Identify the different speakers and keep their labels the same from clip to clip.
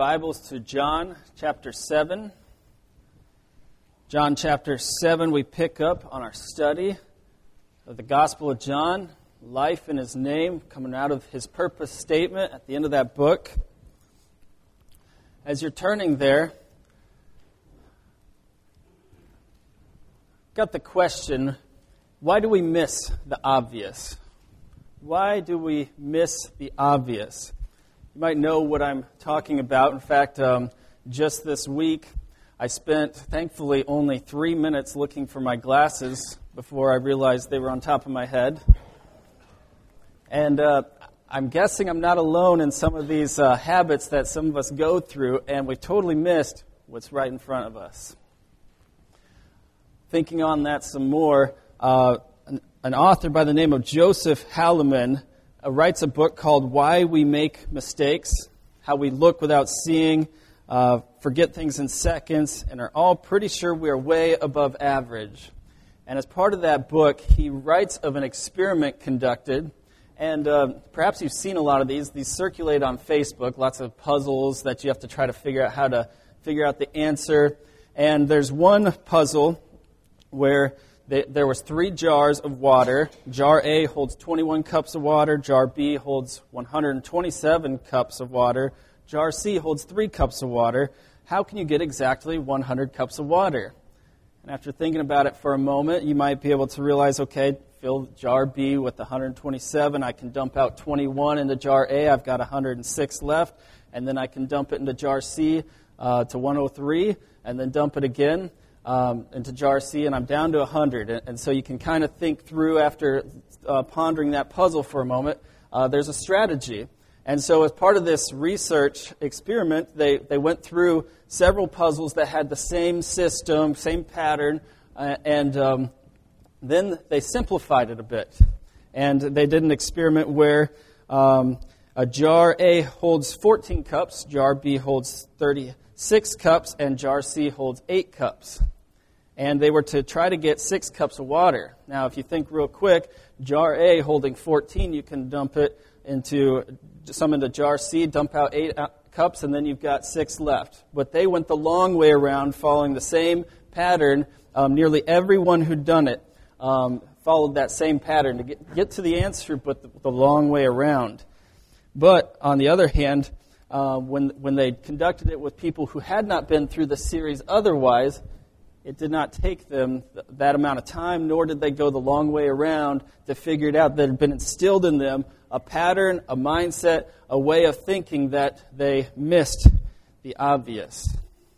Speaker 1: Bibles to John chapter 7. John chapter 7, we pick up on our study of the Gospel of John, life in his name, coming out of his purpose statement at the end of that book. As you're turning there, got the question, why do we miss the obvious? Why do we miss the obvious? You might know what I'm talking about. In fact, just this week, I spent, thankfully, only 3 minutes looking for my glasses before I realized they were on top of my head. And I'm guessing I'm not alone in some of these habits that some of us go through, and we've totally missed what's right in front of us. Thinking on that some more, an author by the name of Joseph Halleman writes a book called Why We Make Mistakes, How We Look Without Seeing, Forget Things in Seconds, and are all pretty sure we are way above average. And as part of that book, he writes of an experiment conducted, and perhaps you've seen a lot of these. These circulate on Facebook, lots of puzzles that you have to try to figure out how to figure out the answer. And there's one puzzle where there was 3 jars of water. Jar A holds 21 cups of water. Jar B holds 127 cups of water. Jar C holds 3 cups of water. How can you get exactly 100 cups of water? And after thinking about it for a moment, you might be able to realize, okay, fill jar B with 127. I can dump out 21 into jar A. I've got 106 left. And then I can dump it into jar C to 103, and then dump it again into jar C, and I'm down to 100. And so you can kind of think through, after pondering that puzzle for a moment, there's a strategy. And so as part of this research experiment, they went through several puzzles that had the same system, same pattern, and then they simplified it a bit. And they did an experiment where a jar A holds 14 cups, jar B holds 36 cups, and jar C holds 8 cups. And they were to try to get 6 cups of water. Now, if you think real quick, jar A holding 14, you can dump it into jar C, dump out 8 cups, and then you've got 6 left. But they went the long way around, following the same pattern. Nearly everyone who'd done it followed that same pattern to get to the answer, but the long way around. But on the other hand, when they conducted it with people who had not been through the series otherwise, it did not take them that amount of time, nor did they go the long way around to figure it out. That had been instilled in them a pattern, a mindset, a way of thinking that they missed the obvious.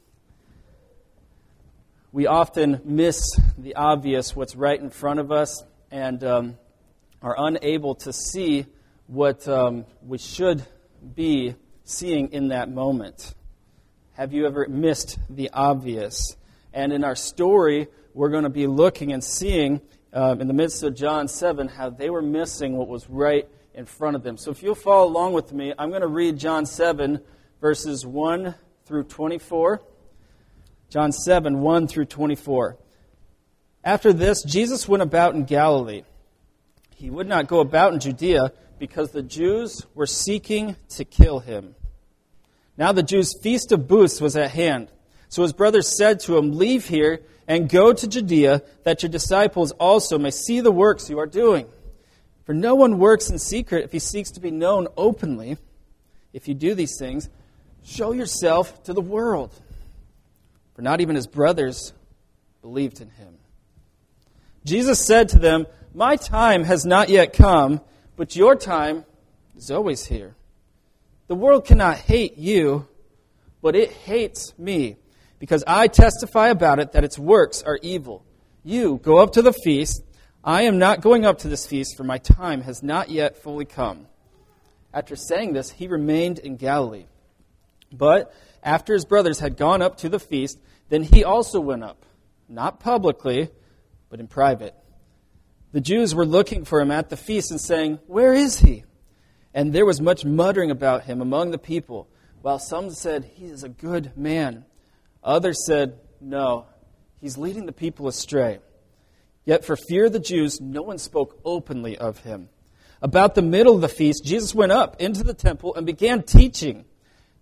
Speaker 1: We often miss the obvious, what's right in front of us, and are unable to see what we should be seeing in that moment. Have you ever missed the obvious? And in our story, we're going to be looking and seeing in the midst of John 7 how they were missing what was right in front of them. So if you'll follow along with me, I'm going to read John 7, verses 1 through 24. John 7, 1 through 24. After this, Jesus went about in Galilee. He would not go about in Judea because the Jews were seeking to kill him. Now the Jews' feast of booths was at hand. So his brothers said to him, "Leave here and go to Judea, that your disciples also may see the works you are doing. For no one works in secret if he seeks to be known openly. If you do these things, show yourself to the world." For not even his brothers believed in him. Jesus said to them, "My time has not yet come, but your time is always here. The world cannot hate you, but it hates me, because I testify about it that its works are evil. You go up to the feast. I am not going up to this feast, for my time has not yet fully come." After saying this, he remained in Galilee. But after his brothers had gone up to the feast, then he also went up, not publicly, but in private. The Jews were looking for him at the feast and saying, "Where is he?" And there was much muttering about him among the people, while some said, "He is a good man." Others said, "No, he's leading the people astray." Yet for fear of the Jews, no one spoke openly of him. About the middle of the feast, Jesus went up into the temple and began teaching.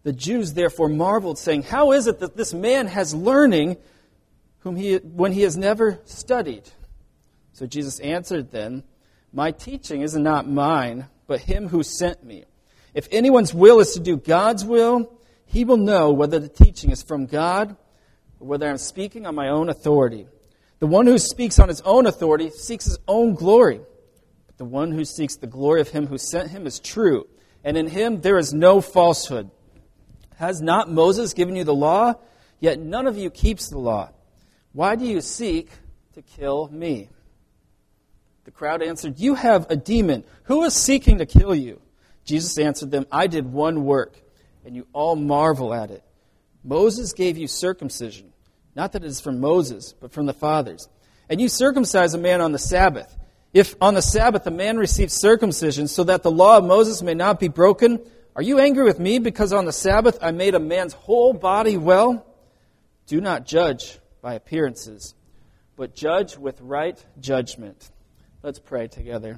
Speaker 1: The Jews therefore marveled, saying, "How is it that this man has learning when he has never studied?" So Jesus answered them, "My teaching is not mine, but him who sent me. If anyone's will is to do God's will, he will know whether the teaching is from God or whether I'm speaking on my own authority. The one who speaks on his own authority seeks his own glory. But the one who seeks the glory of him who sent him is true, and in him there is no falsehood. Has not Moses given you the law? Yet none of you keeps the law. Why do you seek to kill me?" The crowd answered, "You have a demon. Who is seeking to kill you?" Jesus answered them, "I did one work, and you all marvel at it. Moses gave you circumcision, not that it is from Moses, but from the fathers. And you circumcise a man on the Sabbath. If on the Sabbath a man receives circumcision so that the law of Moses may not be broken, are you angry with me because on the Sabbath I made a man's whole body well? Do not judge by appearances, but judge with right judgment." Let's pray together.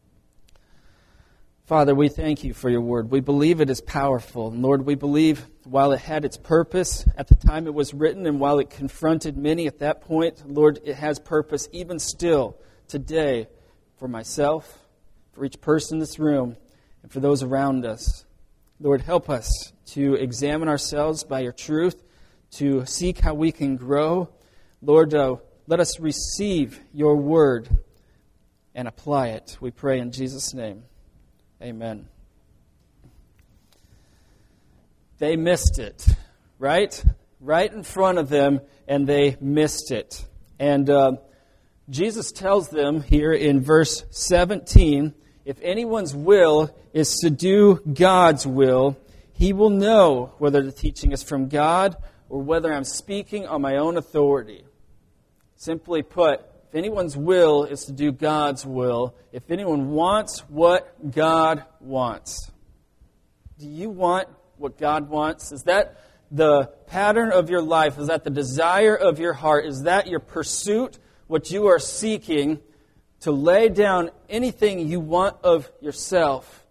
Speaker 1: Father, we thank you for your word. We believe it is powerful. And Lord, we believe while it had its purpose at the time it was written and while it confronted many at that point, Lord, it has purpose even still today for myself, for each person in this room, and for those around us. Lord, help us to examine ourselves by your truth, to seek how we can grow. Lord, let us receive your word and apply it. We pray in Jesus' name. Amen. They missed it, right? Right in front of them, and they missed it. And Jesus tells them here in verse 17, if anyone's will is to do God's will, he will know whether the teaching is from God or whether I'm speaking on my own authority. Simply put, if anyone's will is to do God's will, if anyone wants what God wants, do you want what God wants? Is that the pattern of your life? Is that the desire of your heart? Is that your pursuit, what you are seeking, to lay down anything you want of yourself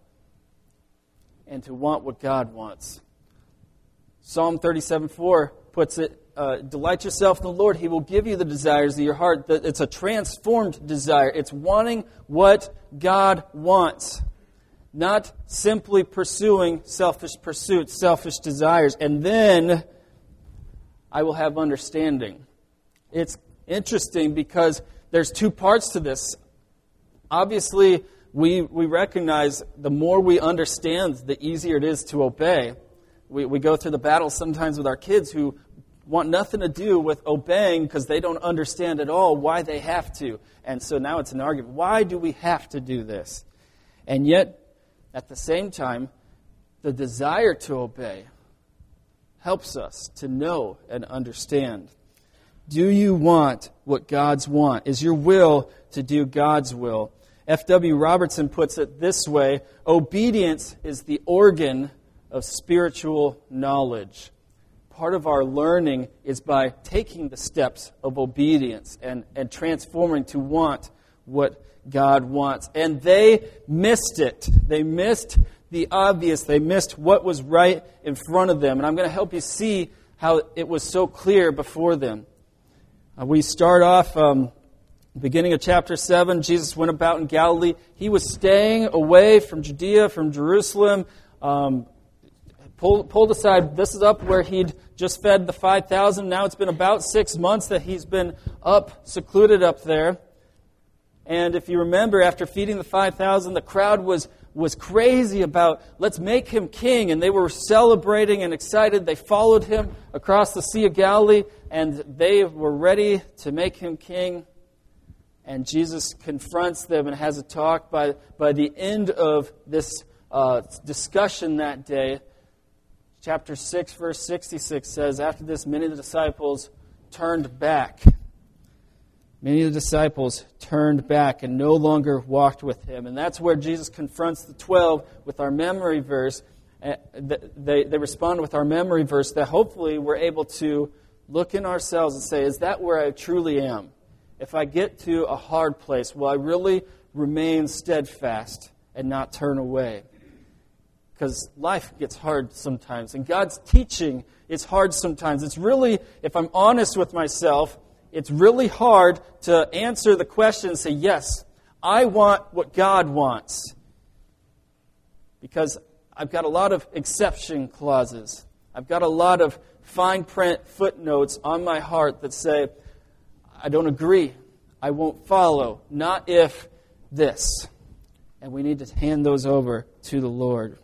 Speaker 1: and to want what God wants? Psalm 37:4 puts it, delight yourself in the Lord, He will give you the desires of your heart. It's a transformed desire. It's wanting what God wants, not simply pursuing selfish pursuits, selfish desires, and then I will have understanding. It's interesting because there's two parts to this. Obviously, we recognize the more we understand, the easier it is to obey. We go through the battle sometimes with our kids who want nothing to do with obeying because they don't understand at all why they have to. And so now it's an argument. Why do we have to do this? And yet, at the same time, the desire to obey helps us to know and understand. Do you want what God's want? Is your will to do God's will? F.W. Robertson puts it this way: obedience is the organ of spiritual knowledge. Part of our learning is by taking the steps of obedience and transforming to want what God wants. And they missed it. They missed the obvious. They missed what was right in front of them. And I'm going to help you see how it was so clear before them. We start off, beginning of chapter 7, Jesus went about in Galilee. He was staying away from Judea, from Jerusalem, pulled aside. This is up where he'd just fed the 5,000. Now it's been about 6 months that he's been up, secluded up there. And if you remember, after feeding the 5,000, the crowd was crazy about, let's make him king. And they were celebrating and excited. They followed him across the Sea of Galilee, and they were ready to make him king. And Jesus confronts them and has a talk. By the end of this discussion that day, chapter 6, verse 66 says, after this, many of the disciples turned back. Many of the disciples turned back and no longer walked with him. And that's where Jesus confronts the 12 with our memory verse. They respond with our memory verse that hopefully we're able to look in ourselves and say, is that where I truly am? If I get to a hard place, will I really remain steadfast and not turn away? because life gets hard sometimes, and God's teaching is hard sometimes. It's really, if I'm honest with myself, it's really hard to answer the question and say, yes, I want what God wants. Because I've got a lot of exception clauses. I've got a lot of fine print footnotes on my heart that say, I don't agree. I won't follow. Not if this. And we need to hand those over to the Lord.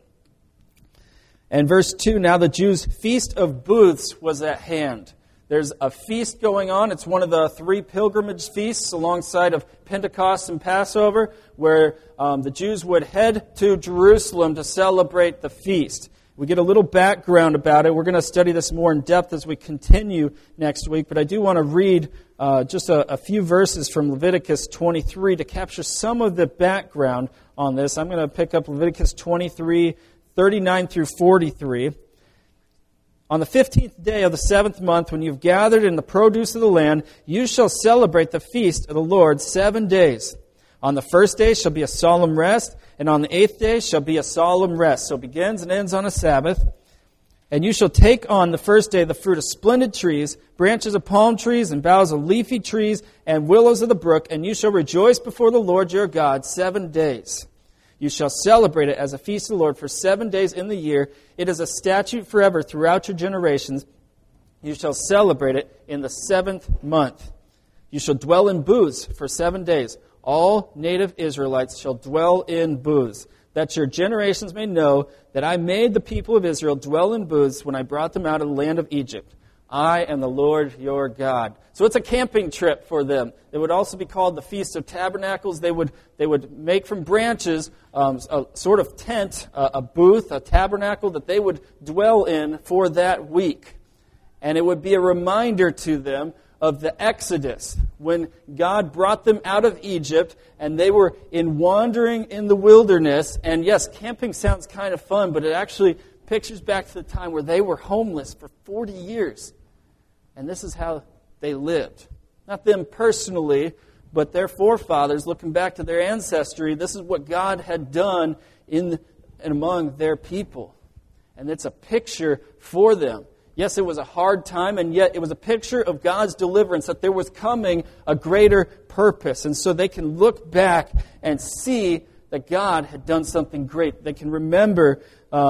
Speaker 1: And verse 2, now the Jews' feast of booths was at hand. There's a feast going on. It's one of the 3 pilgrimage feasts alongside of Pentecost and Passover, where the Jews would head to Jerusalem to celebrate the feast. We get a little background about it. We're going to study this more in depth as we continue next week, but I do want to read just a few verses from Leviticus 23 to capture some of the background on this. I'm going to pick up Leviticus 23, 39 through 43. On the 15th day of the 7th month, when you've gathered in the produce of the land, you shall celebrate the feast of the Lord 7 days. On the first day shall be a solemn rest, and on the 8th day shall be a solemn rest. So it begins and ends on a Sabbath. And you shall take on the first day the fruit of splendid trees, branches of palm trees, and boughs of leafy trees, and willows of the brook, and you shall rejoice before the Lord your God 7 days. You shall celebrate it as a feast of the Lord for 7 days in the year. It is a statute forever throughout your generations. You shall celebrate it in the 7th month. You shall dwell in booths for 7 days. All native Israelites shall dwell in booths, that your generations may know that I made the people of Israel dwell in booths when I brought them out of the land of Egypt. I am the Lord your God. So it's a camping trip for them. It would also be called the Feast of Tabernacles. They would make from branches a sort of tent, a booth, a tabernacle that they would dwell in for that week. And it would be a reminder to them of the Exodus, when God brought them out of Egypt and they were wandering in the wilderness. And yes, camping sounds kind of fun, but it actually pictures back to the time where they were homeless for 40 years. And this is how they lived. Not them personally, but their forefathers, looking back to their ancestry, this is what God had done in and among their people. And it's a picture for them. Yes, it was a hard time, and yet it was a picture of God's deliverance, that there was coming a greater purpose. And so they can look back and see that God had done something great. They can remember,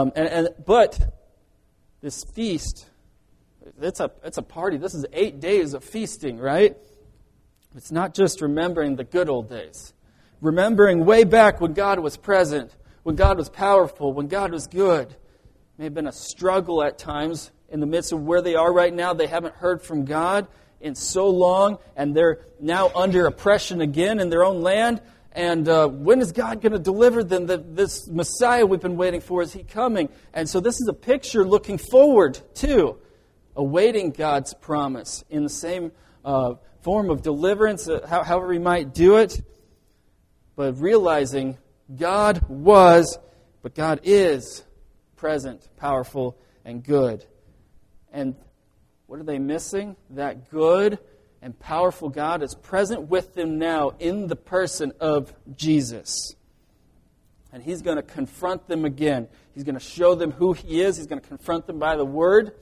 Speaker 1: but this feast, it's a party. This is 8 days of feasting, right? It's not just remembering the good old days. Remembering way back when God was present, when God was powerful, when God was good. It may have been a struggle at times in the midst of where they are right now. They haven't heard from God in so long, and they're now under oppression again in their own land. And when is God going to deliver them? This Messiah we've been waiting for, is He coming? And so this is a picture looking forward to, awaiting God's promise in the same form of deliverance, however He might do it. But realizing God was, but God is present, powerful, and good. And what are they missing? That good and powerful God is present with them now in the person of Jesus. And He's going to confront them again. He's going to show them who He is. He's going to confront them by the Word.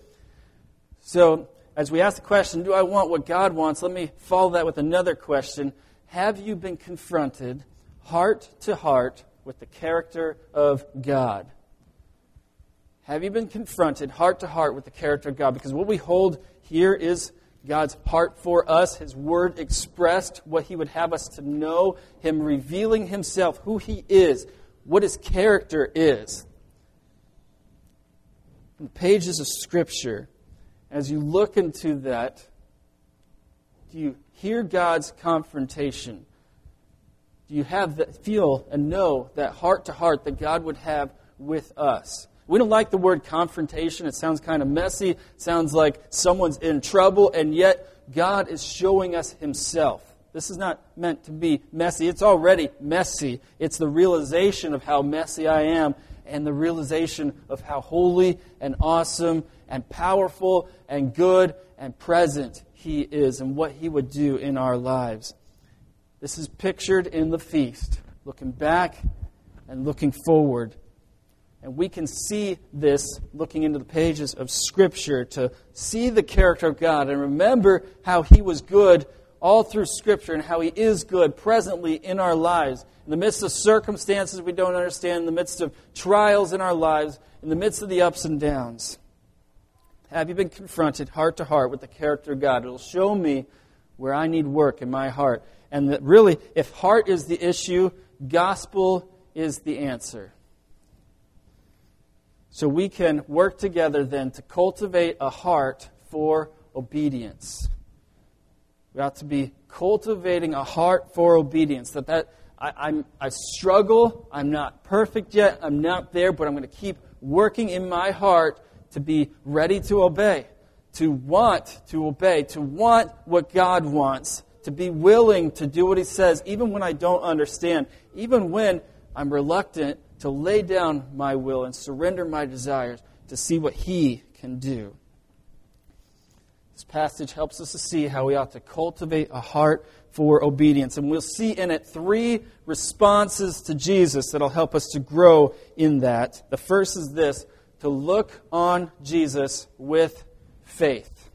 Speaker 1: So, as we ask the question, do I want what God wants? Let me follow that with another question. Have you been confronted heart to heart with the character of God? Have you been confronted heart to heart with the character of God? Because what we hold here is God's heart for us, His Word expressed, what He would have us to know, Him revealing Himself, who He is, what His character is. In the pages of Scripture, as you look into that, do you hear God's confrontation? Do you feel and know that heart to heart that God would have with us? We don't like the word confrontation. It sounds kind of messy. It sounds like someone's in trouble, and yet God is showing us Himself. This is not meant to be messy. It's already messy. It's the realization of how messy I am and the realization of how holy and awesome and powerful and good and present He is and what He would do in our lives. This is pictured in the feast, looking back and looking forward. And we can see this looking into the pages of Scripture, to see the character of God and remember how He was good all through Scripture and how He is good presently in our lives. In the midst of circumstances we don't understand, in the midst of trials in our lives, in the midst of the ups and downs. Have you been confronted heart to heart with the character of God? It'll show me where I need work in my heart. And that really, if heart is the issue, gospel is the answer. So we can work together then to cultivate a heart for obedience. We ought to be cultivating a heart for obedience. I struggle. I'm not perfect yet. I'm not there, but I'm going to keep working in my heart to be ready to obey, to want to obey, to want what God wants, to be willing to do what He says, even when I don't understand, even when I'm reluctant to lay down my will and surrender my desires to see what He can do. This passage helps us to see how we ought to cultivate a heart for obedience. And we'll see in it 3 responses to Jesus that'll help us to grow in that. The first is this: to look on Jesus with faith.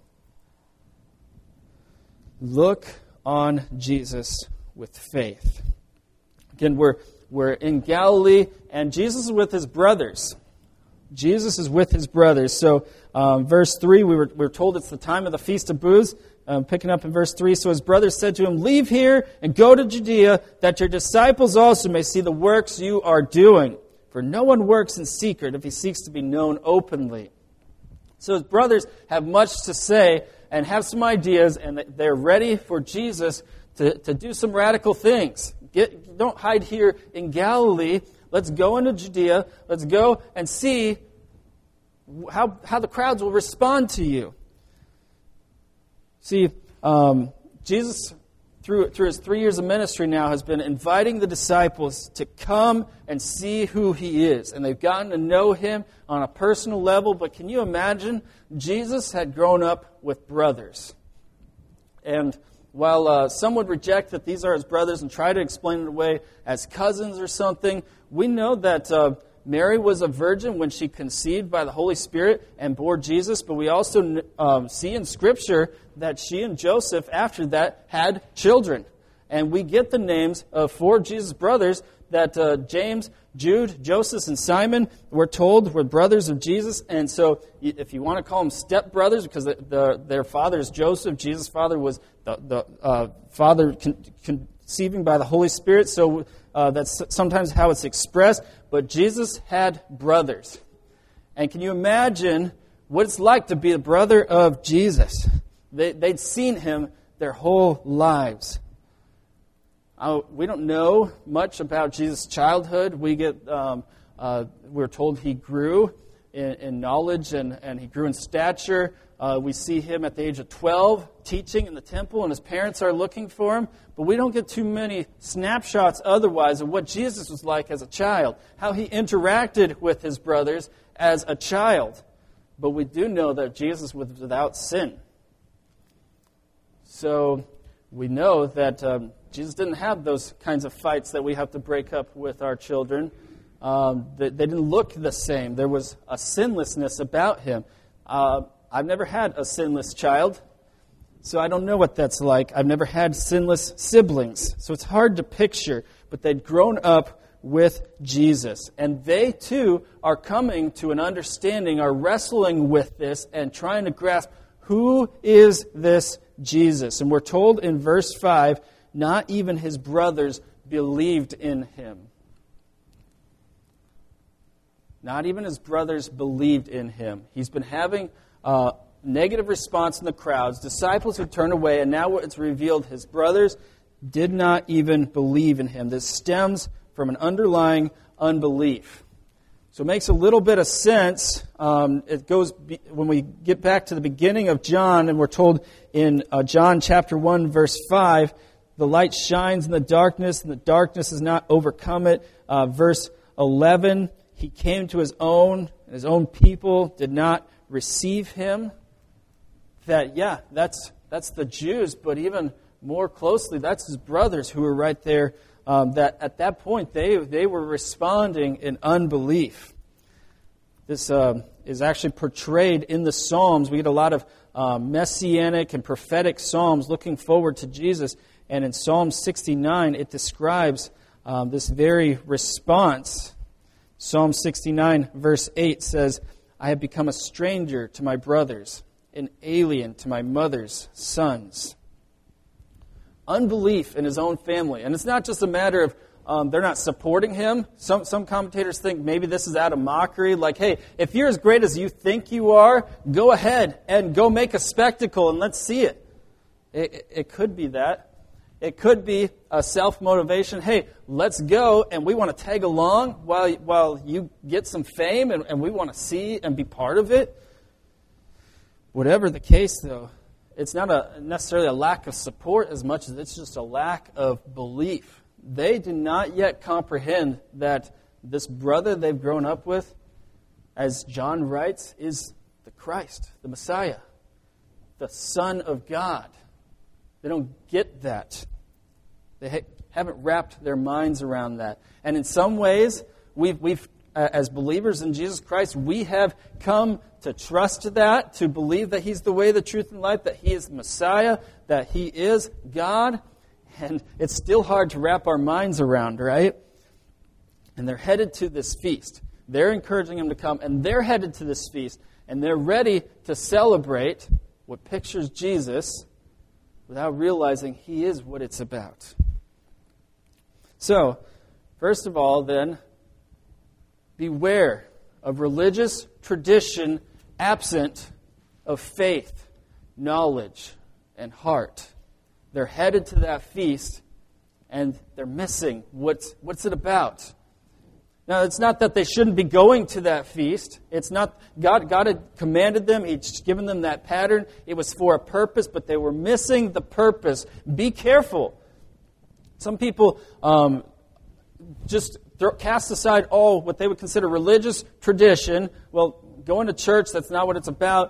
Speaker 1: Look on Jesus with faith. Again, we're in Galilee, and Jesus is with His brothers. Jesus is with His brothers. So, verse 3, we were told it's the time of the Feast of Booths. Picking up in verse 3, so His brothers said to Him, "Leave here and go to Judea, that your disciples also may see the works you are doing. For no one works in secret if he seeks to be known openly." So His brothers have much to say and have some ideas, and they're ready for Jesus to do some radical things. Don't hide here in Galilee. Let's go into Judea. Let's go and see how the crowds will respond to you. See, Jesus, through His 3 years of ministry now, has been inviting the disciples to come and see who He is. And they've gotten to know Him on a personal level. But can you imagine? Jesus had grown up with brothers. And while some would reject that these are His brothers and try to explain it away as cousins or something, we know that Mary was a virgin when she conceived by the Holy Spirit and bore Jesus. But we also see in Scripture that she and Joseph, after that, had children. And we get the names of 4 of Jesus' brothers, that James, Jude, Joseph, and Simon, we're told, were brothers of Jesus. And so if you want to call them stepbrothers, because their father is Joseph, Jesus' father was the father conceiving by the Holy Spirit. So that's sometimes how it's expressed. But Jesus had brothers. And can you imagine what it's like to be a brother of Jesus? They'd seen Him their whole lives. We don't know much about Jesus' childhood. We're told He grew in knowledge and He grew in stature. We see Him at the age of 12 teaching in the temple, and His parents are looking for Him. But we don't get too many snapshots otherwise of what Jesus was like as a child, how He interacted with His brothers as a child. But we do know that Jesus was without sin. So we know that Jesus didn't have those kinds of fights that we have to break up with our children. They didn't look the same. There was a sinlessness about Him. I've never had a sinless child, so I don't know what that's like. I've never had sinless siblings, so it's hard to picture. But they'd grown up with Jesus. And they, too, are coming to an understanding, are wrestling with this and trying to grasp, who is this Jesus? And we're told in verse 5, not even His brothers believed in Him. Not even His brothers believed in Him. He's been having a negative response in the crowds, disciples who turned away, and now it's revealed His brothers did not even believe in Him. This stems from an underlying unbelief. So it makes a little bit of sense. It goes when we get back to the beginning of John, and we're told in John chapter 1, verse 5, the light shines in the darkness, and the darkness has not overcome it. Verse 11, He came to His own, and His own people did not receive Him. That's the Jews, but even more closely, that's His brothers who were right there. That at that point, they were responding in unbelief. This is actually portrayed in the Psalms. We get a lot of messianic and prophetic psalms looking forward to Jesus. And in Psalm 69, it describes this very response. Psalm 69, verse 8 says, I have become a stranger to my brothers, an alien to my mother's sons. Unbelief in his own family. And it's not just a matter of they're not supporting him. Some commentators think maybe this is out of mockery. Like, hey, if you're as great as you think you are, go ahead and go make a spectacle and let's see it. It could be that. It could be a self-motivation. Hey, let's go and we want to tag along while you get some fame and we want to see and be part of it. Whatever the case, though, it's not necessarily a lack of support as much as it's just a lack of belief. They do not yet comprehend that this brother they've grown up with, as John writes, is the Christ, the Messiah, the Son of God. They don't get that. They haven't wrapped their minds around that. And in some ways, we've as believers in Jesus Christ, we have come to trust that, to believe that He's the way, the truth, and life, that He is the Messiah, that He is God. And it's still hard to wrap our minds around, right? And they're headed to this feast. They're encouraging Him to come, and they're headed to this feast, and they're ready to celebrate what pictures Jesus without realizing He is what it's about. So, first of all, then, beware of religious tradition absent of faith, knowledge, and heart. They're headed to that feast, and they're missing what's it about. Now, it's not that they shouldn't be going to that feast. It's not God had commanded them. He'd given them that pattern. It was for a purpose, but they were missing the purpose. Be careful. Some people just cast aside all what they would consider religious tradition. Well, going to church, that's not what it's about.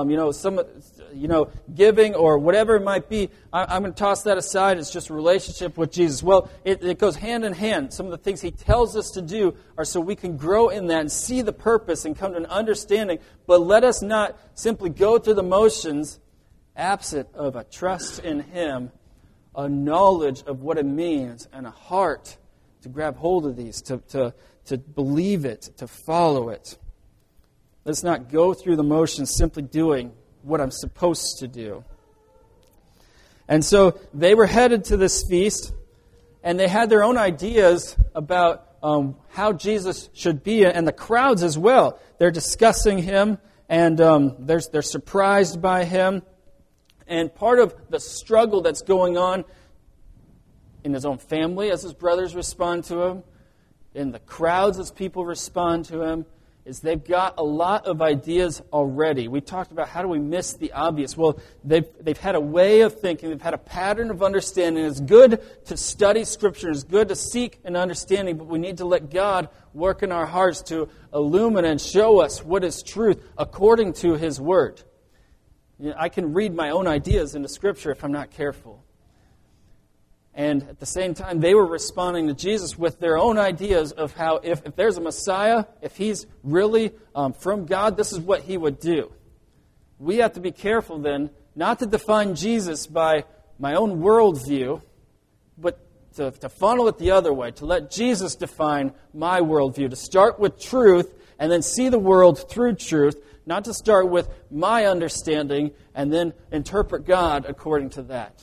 Speaker 1: Giving or whatever it might be, I'm going to toss that aside. It's just a relationship with Jesus. Well, it goes hand in hand. Some of the things He tells us to do are so we can grow in that and see the purpose and come to an understanding. But let us not simply go through the motions absent of a trust in Him, a knowledge of what it means, and a heart to grab hold of these, to believe it, to follow it. Let's not go through the motions simply doing what I'm supposed to do. And so they were headed to this feast, and they had their own ideas about how Jesus should be, and the crowds as well. They're discussing Him, and they're surprised by Him. And part of the struggle that's going on in His own family as His brothers respond to Him, in the crowds as people respond to Him, is they've got a lot of ideas already. We talked about how do we miss the obvious. Well, they've had a way of thinking. They've had a pattern of understanding. It's good to study Scripture. It's good to seek an understanding, but we need to let God work in our hearts to illuminate and show us what is truth according to His Word. I can read my own ideas into Scripture if I'm not careful. And at the same time, they were responding to Jesus with their own ideas of how, if there's a Messiah, if He's really from God, this is what He would do. We have to be careful then, not to define Jesus by my own worldview, but to funnel it the other way, to let Jesus define my worldview, to start with truth and then see the world through truth, not to start with my understanding and then interpret God according to that.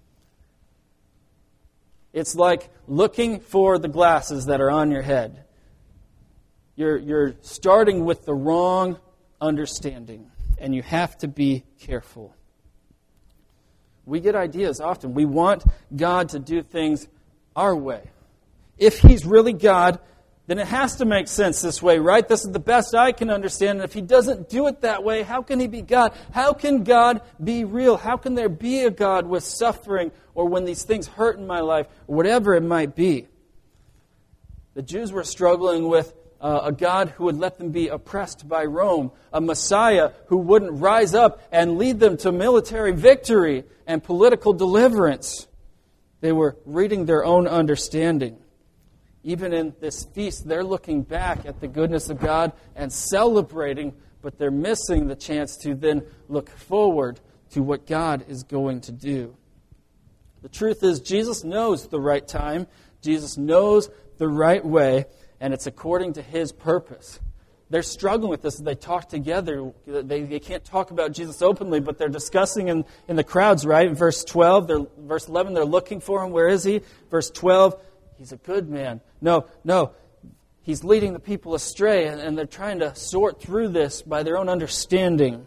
Speaker 1: It's like looking for the glasses that are on your head. You're starting with the wrong understanding, and you have to be careful. We get ideas often. We want God to do things our way. If He's really God, then it has to make sense this way, right? This is the best I can understand. And if He doesn't do it that way, how can He be God? How can God be real? How can there be a God with suffering or when these things hurt in my life, or whatever it might be? The Jews were struggling with a God who would let them be oppressed by Rome, a Messiah who wouldn't rise up and lead them to military victory and political deliverance. They were reading their own understanding. Even in this feast, they're looking back at the goodness of God and celebrating, but they're missing the chance to then look forward to what God is going to do. The truth is, Jesus knows the right time. Jesus knows the right way, and it's according to His purpose. They're struggling with this as they talk together. They can't talk about Jesus openly, but they're discussing in the crowds, right? In verse 12, verse 11, they're looking for Him. Where is He? Verse 12, He's a good man. No, He's leading the people astray, and they're trying to sort through this by their own understanding.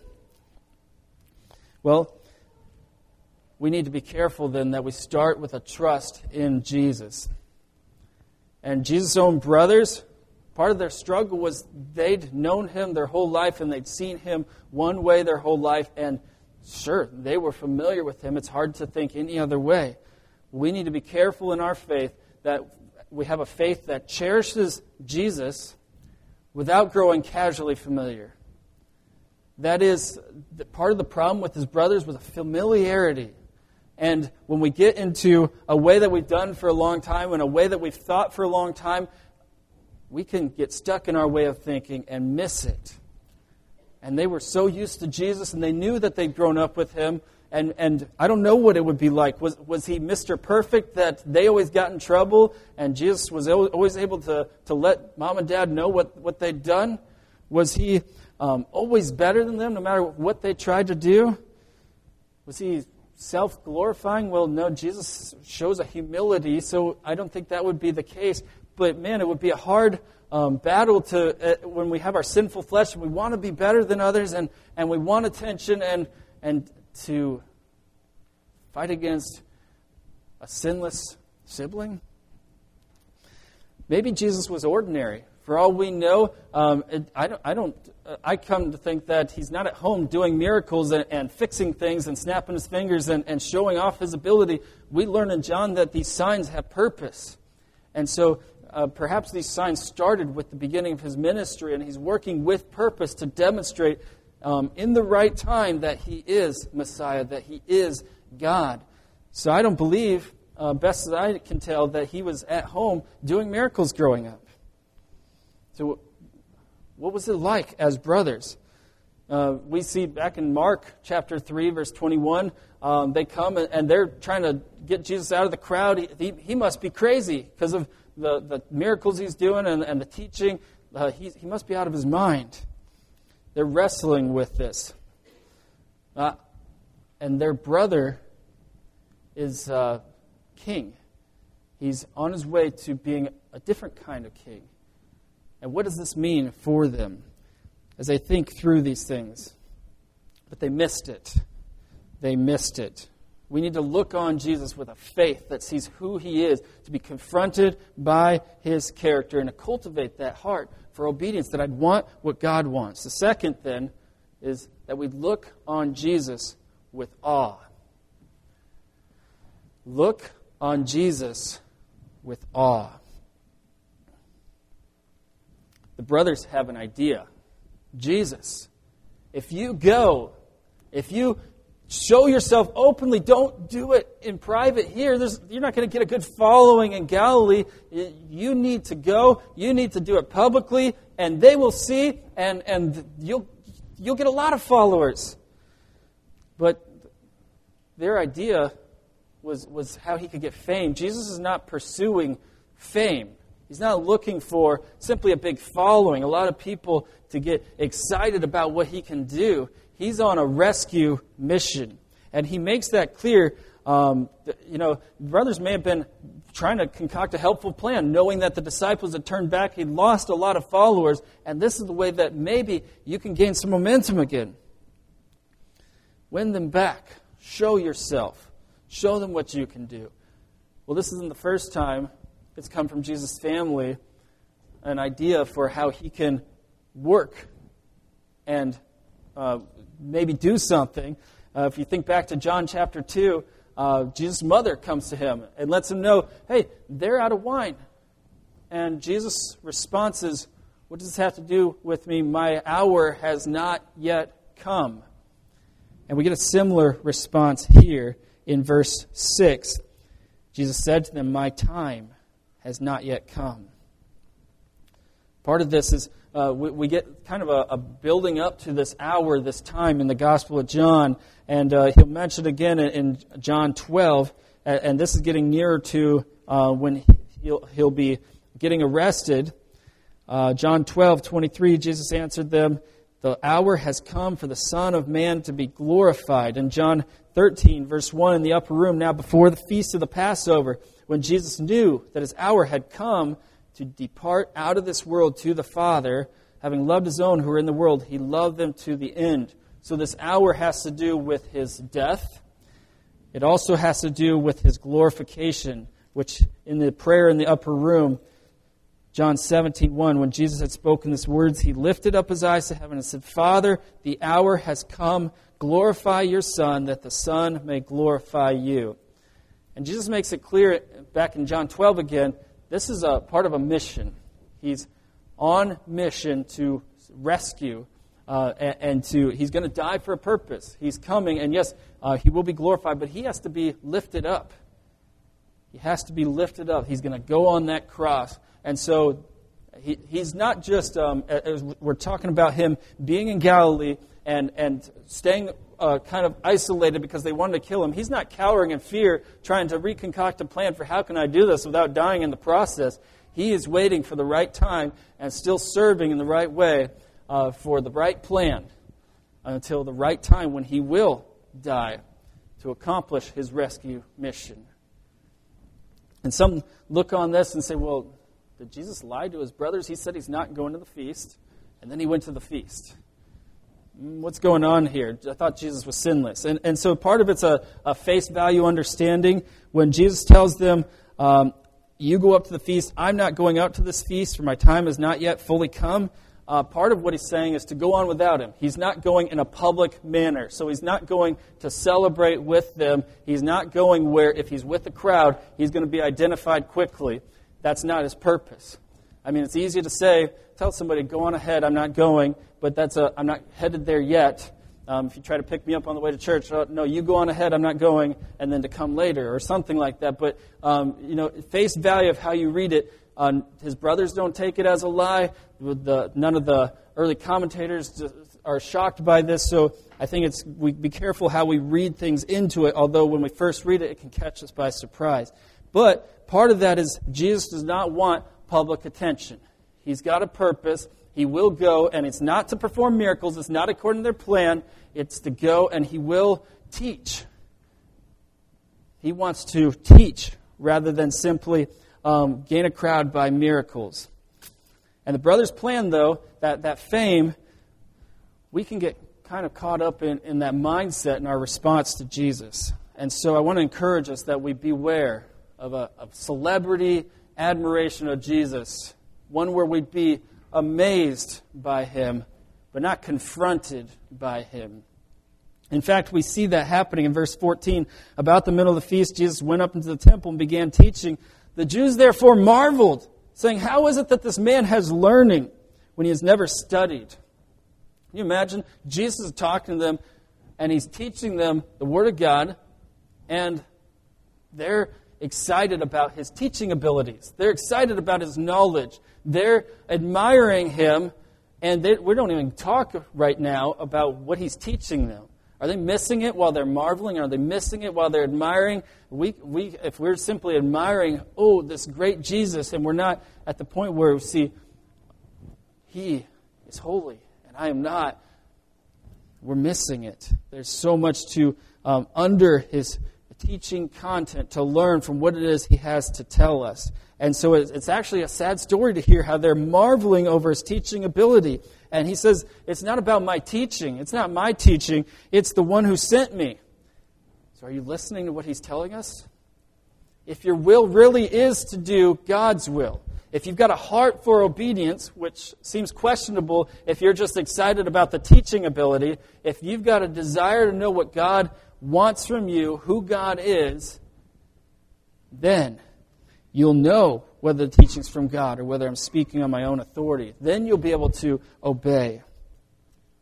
Speaker 1: Well, we need to be careful then that we start with a trust in Jesus. And Jesus' own brothers, part of their struggle was they'd known Him their whole life and they'd seen Him one way their whole life. And sure, they were familiar with Him. It's hard to think any other way. We need to be careful in our faith that we have a faith that cherishes Jesus without growing casually familiar. That is, part of the problem with His brothers was a familiarity. And when we get into a way that we've done for a long time and a way that we've thought for a long time, we can get stuck in our way of thinking and miss it. And they were so used to Jesus, and they knew that they'd grown up with Him. And I don't know what it would be like. Was He Mr. Perfect that they always got in trouble, and Jesus was always able to let Mom and Dad know what they'd done? Was He always better than them no matter what they tried to do? Was He self-glorifying? Well, no, Jesus shows a humility, so I don't think that would be the case. But man, it would be a hard battle to when we have our sinful flesh and we want to be better than others and we want attention and to fight against a sinless sibling. Maybe Jesus was ordinary. For all we know, I come to think that He's not at home doing miracles and fixing things and snapping His fingers and showing off His ability. We learn in John that these signs have purpose. And so perhaps these signs started with the beginning of His ministry, and He's working with purpose to demonstrate in the right time that He is Messiah, that He is God. So I don't believe, best as I can tell, that He was at home doing miracles growing up. So what was it like as brothers? We see back in Mark chapter 3, verse 21, they come and they're trying to get Jesus out of the crowd. He must be crazy because of the miracles He's doing and the teaching. He must be out of his mind. They're wrestling with this. And their brother is king. He's on his way to being a different kind of king. And what does this mean for them as they think through these things? But they missed it. They missed it. We need to look on Jesus with a faith that sees who He is, to be confronted by His character, and to cultivate that heart for obedience, that I'd want what God wants. The second, then, is that we look on Jesus with awe. Look on Jesus with awe. The brothers have an idea. Jesus, if you go, if you show yourself openly, don't do it in private here. You're not going to get a good following in Galilee. You need to go. You need to do it publicly, and they will see, and you'll get a lot of followers. But their idea was how He could get fame. Jesus is not pursuing fame. He's not looking for simply a big following, a lot of people to get excited about what He can do. He's on a rescue mission. And He makes that clear. Brothers may have been trying to concoct a helpful plan, knowing that the disciples had turned back. He'd lost a lot of followers. And this is the way that maybe you can gain some momentum again. Win them back. Show yourself. Show them what you can do. Well, this isn't the first time it's come from Jesus' family, an idea for how He can work and maybe do something. If you think back to John chapter 2, Jesus' mother comes to Him and lets Him know, hey, they're out of wine. And Jesus' response is, what does this have to do with me? My hour has not yet come. And we get a similar response here in verse 6. Jesus said to them, my time has not yet come. Part of this is we get kind of a building up to this hour, this time in the Gospel of John. And he'll mention again in John 12, and this is getting nearer to when he'll be getting arrested. John 12:23, Jesus answered them, "The hour has come for the Son of Man to be glorified." And John 13, verse 1, in the upper room, now before the feast of the Passover, when Jesus knew that his hour had come to depart out of this world to the Father, having loved his own who were in the world, he loved them to the end. So this hour has to do with his death. It also has to do with his glorification, which in the prayer in the upper room, John 17:1, when Jesus had spoken these words, he lifted up his eyes to heaven and said, "Father, the hour has come. Glorify your Son, that the Son may glorify you." And Jesus makes it clear back in John 12 again, this is a part of a mission. He's on mission to rescue he's going to die for a purpose. He's coming, and yes, he will be glorified, but he has to be lifted up. He has to be lifted up. He's going to go on that cross. And so he's not just, we're talking about him being in Galilee and staying kind of isolated because they wanted to kill him. He's not cowering in fear, trying to reconcoct a plan for how can I do this without dying in the process. He is waiting for the right time and still serving in the right way for the right plan until the right time when he will die to accomplish his rescue mission. And some look on this and say, well, did Jesus lie to his brothers? He said he's not going to the feast, and then he went to the feast. What's going on here? I thought Jesus was sinless. And so part of it's a face value understanding. When Jesus tells them, you go up to the feast, I'm not going out to this feast, for my time has not yet fully come. Part of what he's saying is to go on without him. He's not going in a public manner. So he's not going to celebrate with them. He's not going where if he's with the crowd, he's going to be identified quickly. That's not his purpose. I mean, it's easy to say, tell somebody, go on ahead, I'm not going, but I'm not headed there yet. If you try to pick me up on the way to church, no, you go on ahead, I'm not going, and then to come later, or something like that. But, face value of how you read it, his brothers don't take it as a lie. None of the early commentators are shocked by this, so I think we be careful how we read things into it, although when we first read it, it can catch us by surprise. But part of that is Jesus does not want public attention. He's got a purpose. He will go, and it's not to perform miracles. It's not according to their plan. It's to go, and he will teach. He wants to teach rather than simply gain a crowd by miracles. And the brothers' plan, though, that fame, we can get kind of caught up in that mindset in our response to Jesus. And so I want to encourage us that we beware of a celebrity admiration of Jesus, one where we'd be amazed by him, but not confronted by him. In fact, we see that happening in verse 14. About the middle of the feast, Jesus went up into the temple and began teaching. The Jews therefore marveled, saying, "How is it that this man has learning when he has never studied?" Can you imagine? Jesus is talking to them, and he's teaching them the Word of God, and they're excited about his teaching abilities. They're excited about his knowledge. They're admiring him, and we don't even talk right now about what he's teaching them. Are they missing it while they're marveling? Are they missing it while they're admiring? If we're simply admiring, this great Jesus, and we're not at the point where we see, he is holy, and I am not, we're missing it. There's so much to under his teaching content to learn from what it is he has to tell us. And so it's actually a sad story to hear how they're marveling over his teaching ability. And he says, it's not about my teaching. It's not my teaching. It's the one who sent me. So are you listening to what he's telling us? If your will really is to do God's will, if you've got a heart for obedience, which seems questionable if you're just excited about the teaching ability, if you've got a desire to know what God wants from you, who God is, then you'll know whether the teaching's from God or whether I'm speaking on my own authority. Then you'll be able to obey.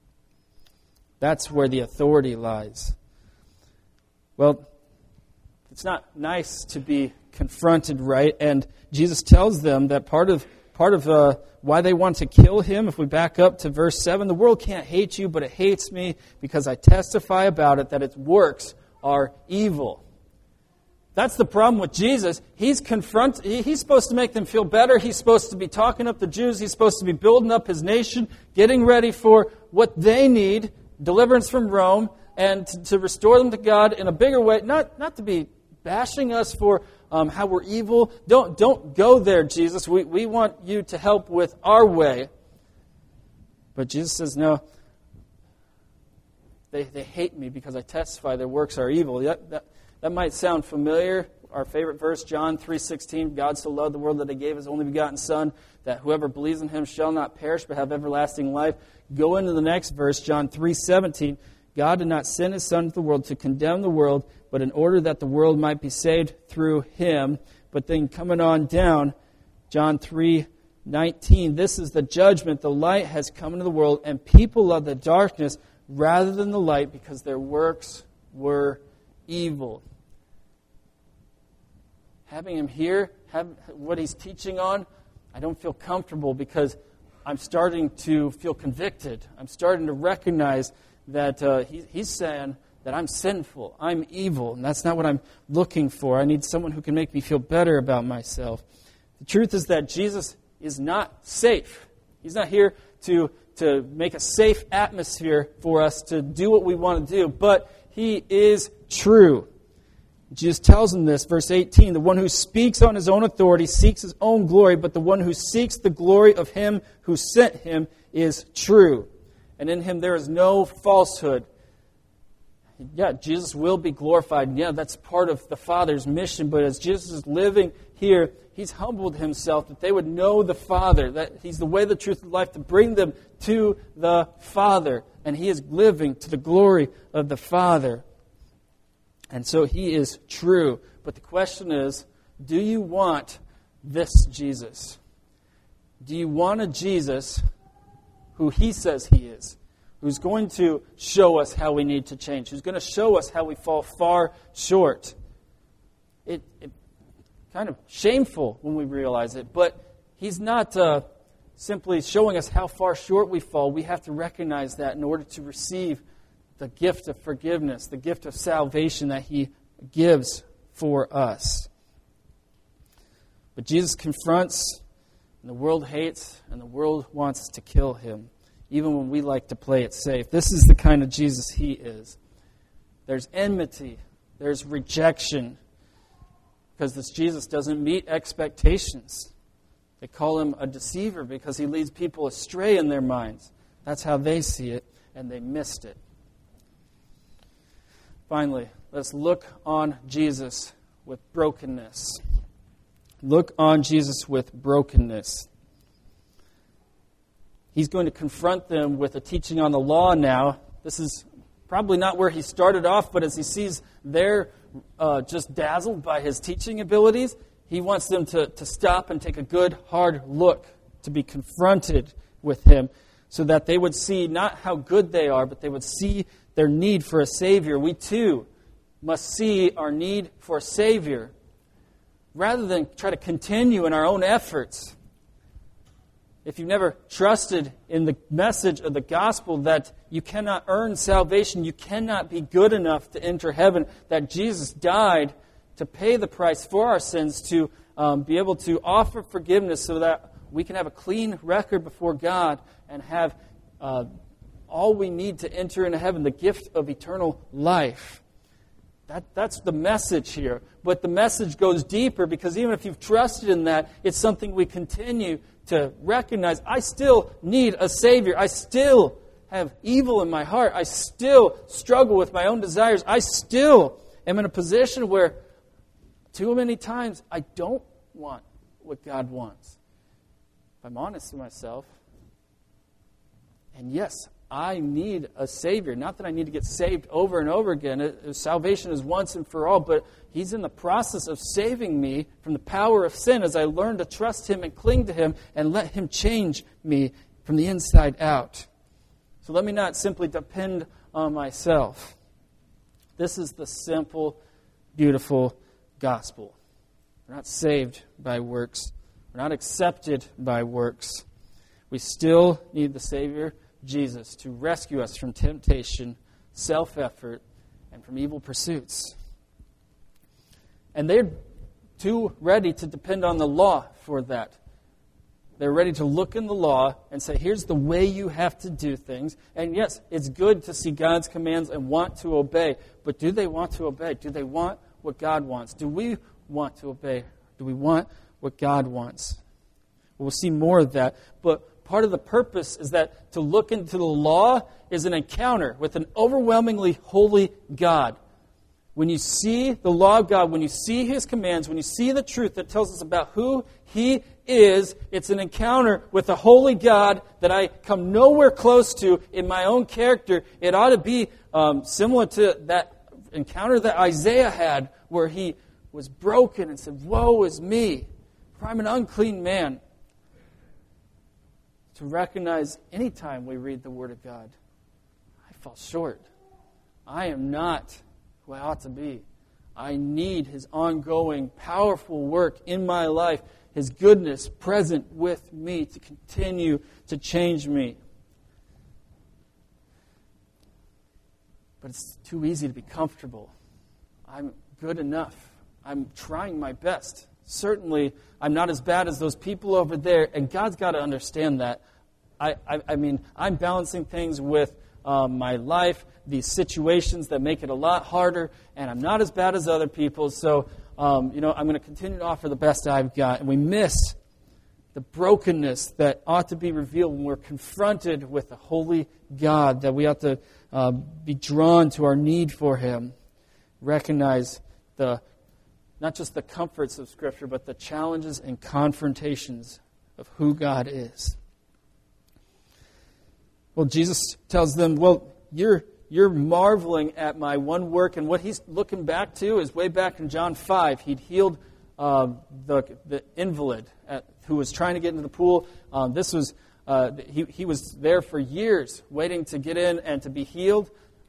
Speaker 1: That's where the authority lies. Well, It's not nice to be confronted, right? And Jesus tells them that part of why they want to kill him, if we back up to verse 7, the world can't hate you, but it hates me because I testify about it that its works are evil. That's the problem with Jesus. He's supposed to make them feel better. He's supposed to be talking up the Jews. He's supposed to be building up his nation, getting ready for what they need, deliverance from Rome, and to restore them to God in a bigger way. Not to be bashing us for how we're evil. Don't go there, Jesus. We want you to help with our way. But Jesus says, no, they hate me because I testify their works are evil. That might sound familiar. Our favorite verse, John 3:16, God so loved the world that he gave his only begotten Son, that whoever believes in him shall not perish but have everlasting life. Go into the next verse, John 3:17. God did not send his Son to the world to condemn the world, but in order that the world might be saved through him. But then coming on down, John 3:19, this is the judgment. The light has come into the world, and people love the darkness rather than the light because their works were evil. Having him here, what he's teaching on, I don't feel comfortable because I'm starting to feel convicted. I'm starting to recognize that he's saying that I'm sinful, I'm evil, and that's not what I'm looking for. I need someone who can make me feel better about myself. The truth is that Jesus is not safe. He's not here to make a safe atmosphere for us to do what we want to do, but he is true. Jesus tells him this, verse 18, the one who speaks on his own authority seeks his own glory, but the one who seeks the glory of him who sent him is true. And in him there is no falsehood. Yeah, Jesus will be glorified. Yeah, that's part of the Father's mission. But as Jesus is living here, he's humbled himself that they would know the Father, that he's the way, the truth, and life to bring them to the Father. And he is living to the glory of the Father. And so he is true. But the question is, do you want this Jesus? Do you want a Jesus who he says he is? Who's going to show us how we need to change? Who's going to show us how we fall far short? It kind of shameful when we realize it, but he's not simply showing us how far short we fall. We have to recognize that in order to receive the gift of forgiveness, the gift of salvation that he gives for us. But Jesus confronts, and the world hates, and the world wants to kill him, even when we like to play it safe. This is the kind of Jesus he is. There's enmity, there's rejection, because this Jesus doesn't meet expectations. They call him a deceiver because he leads people astray in their minds. That's how they see it, and they missed it. Finally, let's look on Jesus with brokenness. Look on Jesus with brokenness. He's going to confront them with a teaching on the law now. This is probably not where he started off, but as he sees they're just dazzled by his teaching abilities, he wants them to stop and take a good, hard look, to be confronted with him, so that they would see not how good they are, but they would see their need for a Savior. We too must see our need for a Savior, rather than try to continue in our own efforts. If you've never trusted in the message of the gospel that you cannot earn salvation, you cannot be good enough to enter heaven, that Jesus died to pay the price for our sins, to be able to offer forgiveness so that we can have a clean record before God and have all we need to enter into heaven, the gift of eternal life. That's the message here. But the message goes deeper, because even if you've trusted in that, it's something we continue to recognize. I still need a Savior. I still have evil in my heart. I still struggle with my own desires. I still am in a position where too many times I don't want what God wants. If I'm honest with myself. And yes, I need a Savior. Not that I need to get saved over and over again. Salvation is once and for all, but He's in the process of saving me from the power of sin as I learn to trust Him and cling to Him and let Him change me from the inside out. So let me not simply depend on myself. This is the simple, beautiful gospel. We're not saved by works. We're not accepted by works. We still need the Savior, Jesus, to rescue us from temptation, self-effort, and from evil pursuits. And they're too ready to depend on the law for that. They're ready to look in the law and say, here's the way you have to do things. And yes, it's good to see God's commands and want to obey. But do they want to obey? Do they want what God wants? Do we want to obey? Do we want what God wants? We'll see more of that. But part of the purpose is that to look into the law is an encounter with an overwhelmingly holy God. When you see the law of God, when you see His commands, when you see the truth that tells us about who He is, it's an encounter with a holy God that I come nowhere close to in my own character. It ought to be similar to that encounter that Isaiah had where he was broken and said, "Woe is me, for I'm an unclean man." To recognize any time we read the Word of God, I fall short. I am not who I ought to be. I need His ongoing, powerful work in my life, His goodness present with me to continue to change me. But it's too easy to be comfortable. I'm good enough. I'm trying my best. Certainly, I'm not as bad as those people over there, and God's got to understand that. I mean, I'm balancing things with my life, these situations that make it a lot harder, and I'm not as bad as other people, so I'm going to continue to offer the best I've got. And we miss the brokenness that ought to be revealed when we're confronted with a holy God, that we ought to be drawn to our need for Him. Recognize not just the comforts of Scripture, but the challenges and confrontations of who God is. Well, Jesus tells them, you're marveling at my one work, and what He's looking back to is way back in John 5. He'd healed the invalid who was trying to get into the pool. He was there for years waiting to get in and to be healed.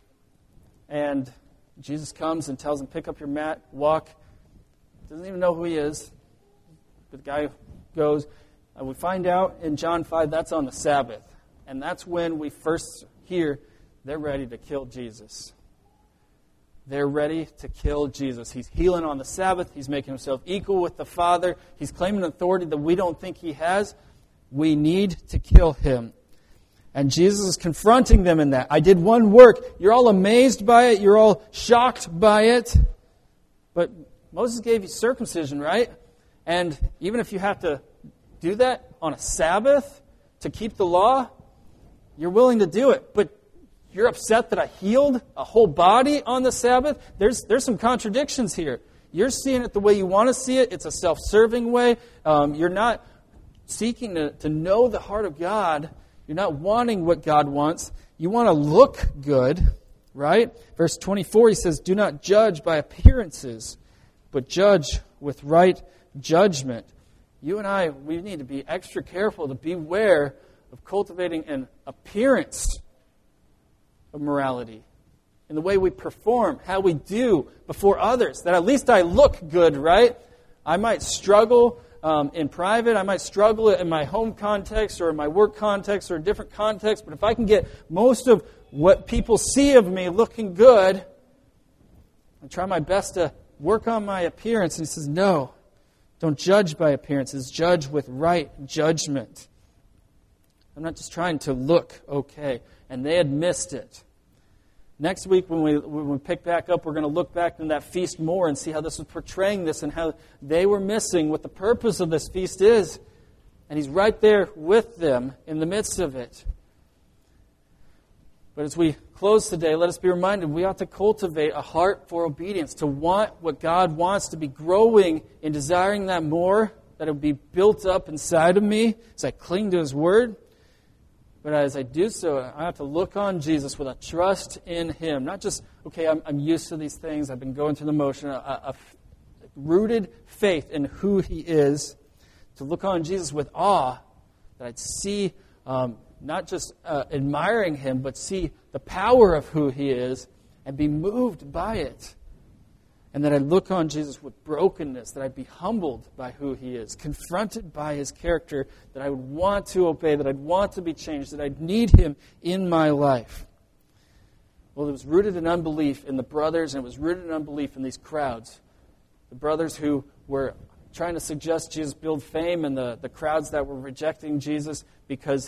Speaker 1: And Jesus comes and tells him, pick up your mat, walk. Doesn't even know who he is. But the guy goes. And we find out in John 5 that's on the Sabbath. And that's when we first hear they're ready to kill Jesus. They're ready to kill Jesus. He's healing on the Sabbath. He's making Himself equal with the Father. He's claiming authority that we don't think He has. We need to kill Him. And Jesus is confronting them in that. I did one work. You're all amazed by it. You're all shocked by it. But Moses gave you circumcision, right? And even if you have to do that on a Sabbath to keep the law, you're willing to do it. But you're upset that I healed a whole body on the Sabbath? There's some contradictions here. You're seeing it the way you want to see it. It's a self-serving way. You're not seeking to know the heart of God. You're not wanting what God wants. You want to look good, right? Verse 24, he says, do not judge by appearances, but judge with right judgment. You and I, we need to be extra careful to beware of cultivating an appearance of morality in the way we perform, how we do before others, that at least I look good, right? I might struggle in private, I might struggle in my home context or in my work context or a different context, but if I can get most of what people see of me looking good, I try my best to work on my appearance. And he says, no, don't judge by appearances, judge with right judgment. I'm not just trying to look okay. And they had missed it. Next week, when we pick back up, we're going to look back in that feast more and see how this was portraying this and how they were missing what the purpose of this feast is. And He's right there with them in the midst of it. But as we close today, let us be reminded we ought to cultivate a heart for obedience, to want what God wants, to be growing in desiring that more, that it would be built up inside of me as I cling to His Word. But as I do so, I have to look on Jesus with a trust in Him. Not just, okay, I'm used to these things, I've been going through the motion, a rooted faith in who He is. To look on Jesus with awe, that I'd see not just admiring Him, but see the power of who He is and be moved by it. and that I'd look on Jesus with brokenness, that I'd be humbled by who he is, confronted by his character, that I would want to obey, that I'd want to be changed, that I'd need him in my life. Well, it was rooted in unbelief in the brothers, and it was rooted in unbelief in these crowds. The brothers who were trying to suggest Jesus build fame, and the crowds that were rejecting Jesus because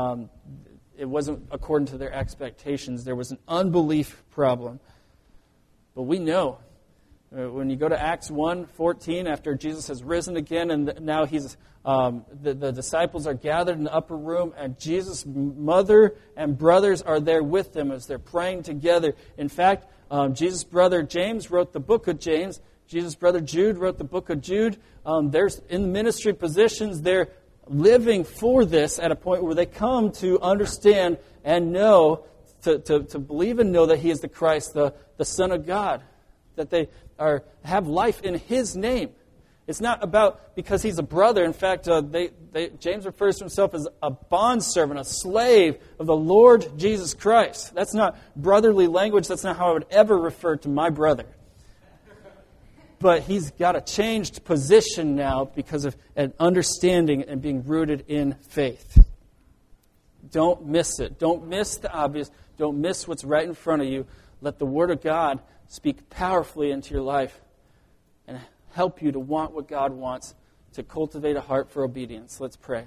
Speaker 1: it wasn't according to their expectations. There was an unbelief problem. But we know, when you go to Acts 1:14, after Jesus has risen again, and now he's the disciples are gathered in the upper room, and Jesus' mother and brothers are there with them as they're praying together. In fact, Jesus' brother James wrote the book of James. Jesus' brother Jude wrote the book of Jude. They're in ministry positions. They're living for this at a point where they come to understand and know, to believe and know that he is the Christ, the Son of God, that they have life in his name. It's not about because he's a brother. In fact, James refers to himself as a bondservant, a slave of the Lord Jesus Christ. That's not brotherly language. That's not how I would ever refer to my brother. But he's got a changed position now because of an understanding and being rooted in faith. Don't miss it. Don't miss the obvious. Don't miss what's right in front of you. Let the Word of God speak powerfully into your life and help you to want what God wants, to cultivate a heart for obedience. Let's pray.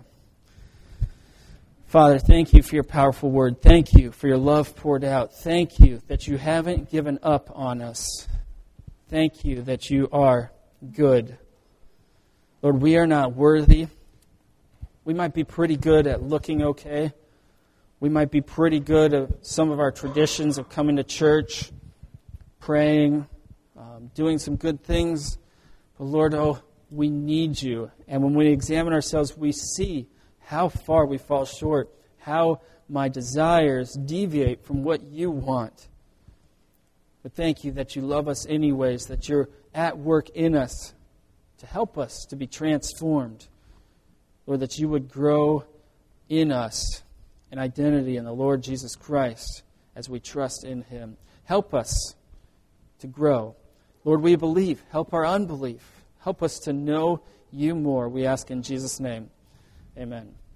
Speaker 1: Father, thank you for your powerful word. Thank you for your love poured out. Thank you that you haven't given up on us. Thank you that you are good. Lord, we are not worthy. We might be pretty good at looking okay. We might be pretty good at some of our traditions of coming to church, praying, doing some good things. But Lord, we need you. And when we examine ourselves, we see how far we fall short, how my desires deviate from what you want. But thank you that you love us anyways, that you're at work in us to help us to be transformed. Lord, that you would grow in us an identity in the Lord Jesus Christ as we trust in him. Help us to grow. Lord, we believe. Help our unbelief. Help us to know you more. We ask in Jesus' name. Amen.